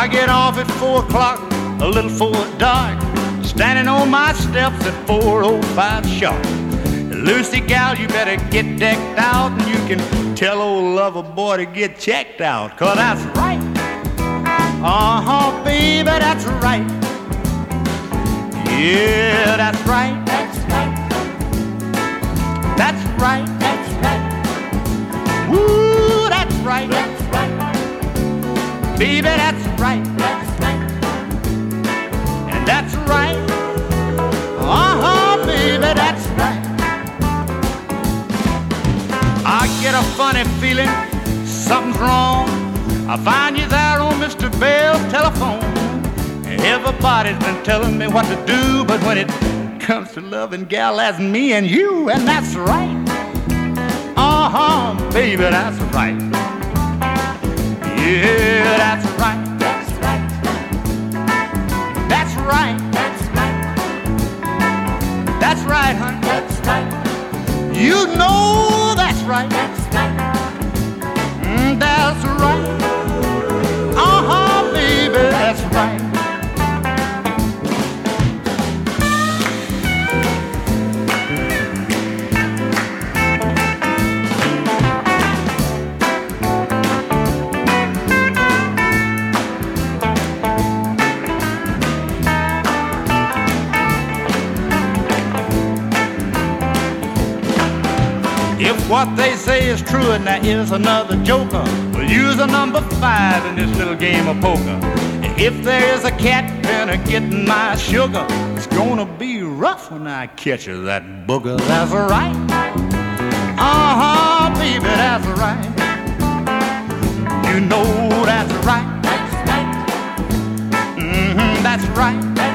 I get off at 4 o'clock, a little before dark, standing on my steps at 4:05 sharp. Lucy gal, you better get decked out, and you can tell old lover boy to get checked out, 'cause that's right. Baby, that's right. Yeah, that's right. That's right. That's right. That's right. Woo, that's right. That's right. Baby, that's right. That's right. And that's right. Baby, that's right. I get a funny feeling something's wrong. I find you there on Mr. Bell's telephone. Everybody's been telling me what to do, but when it comes to loving, gal, that's me and you, and that's right. Baby, that's right. Yeah, that's right. That's right. That's right. That's right. That's right, honey. That's right. You know that's right. That's right. That's right. Baby, that's right. If what they say is true and there is another joker, we'll use a number 5 in this little game of poker. If there is a cat gonna get my sugar, it's gonna be rough when I catch her, that booger. That's right. Baby, that's right. You know that's right. That's right. That's right. That's